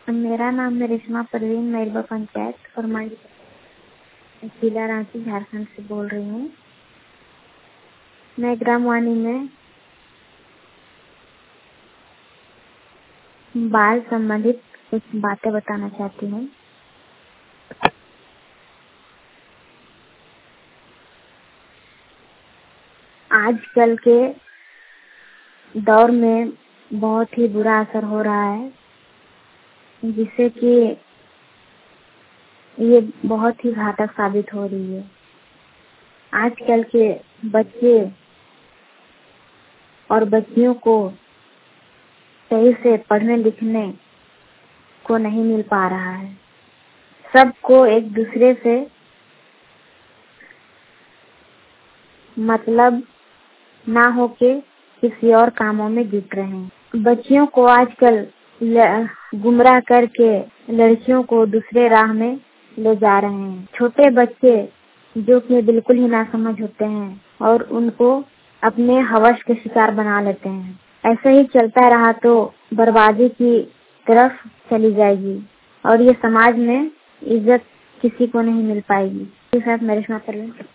मेरा नाम रेशमा परवीन, मैरबा पंचायत और मैं जिला रांची झारखंड से बोल रही हूँ। मैं ग्रामवाणी में बाल संबंधित कुछ बातें बताना चाहती हूँ। आजकल के दौर में बहुत ही बुरा असर हो रहा है, जिससे कि ये बहुत ही घातक साबित हो रही है। आजकल के बच्चे और बच्चियों को सही से पढ़ने लिखने को नहीं मिल पा रहा है। सबको एक दूसरे से मतलब ना होके किसी और कामों में जुट रहे हैं। बच्चियों को आजकल गुमराह करके लड़कियों को दूसरे राह में ले जा रहे हैं। छोटे बच्चे जो कि बिल्कुल ही नासमझ होते हैं और उनको अपने हवस के शिकार बना लेते हैं। ऐसे ही चलता रहा तो बर्बादी की तरफ चली जाएगी और ये समाज में इज्जत किसी को नहीं मिल पाएगी। मेरे साथ